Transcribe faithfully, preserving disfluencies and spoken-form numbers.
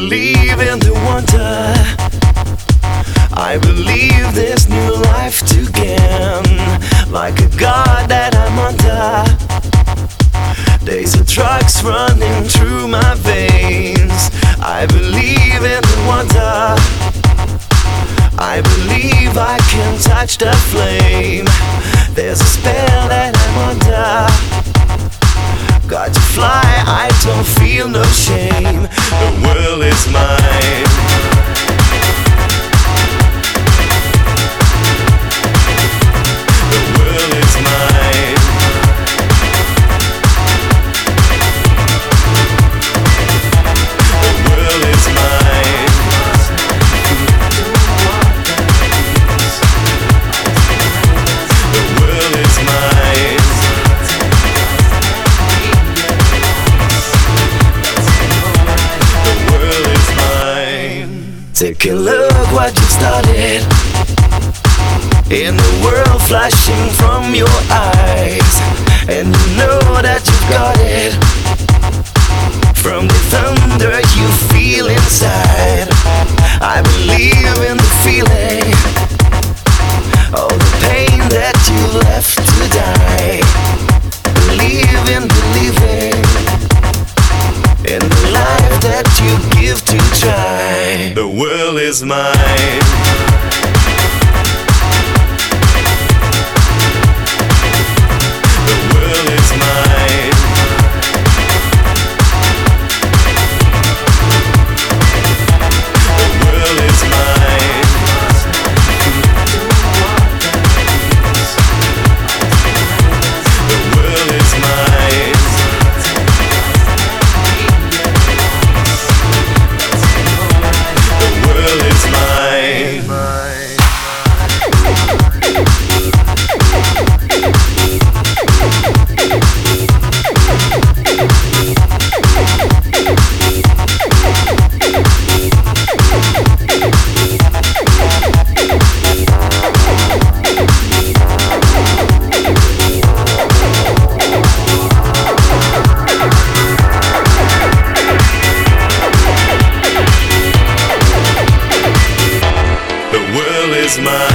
believe in the wonder. I believe there's new life to gain. Like a god that I'm under. Days of drugs running through my veins. I believe in the wonder. I believe I can touch the flame. There's a spell that I'm under. Got to fly, I don't feel no shame. The world is mine. The world is mine. The world is mine. The world is mine. Take a look what you started. In the world flashing from your eyes. And you know that you've got it. From the thunder you feel inside. I believe in the feeling. All the pain that you left to die. Believe in believing in the life that you give to try. The world is mine. The world is mine. The world is mine. The world is mine. The world is mine. The world is mine.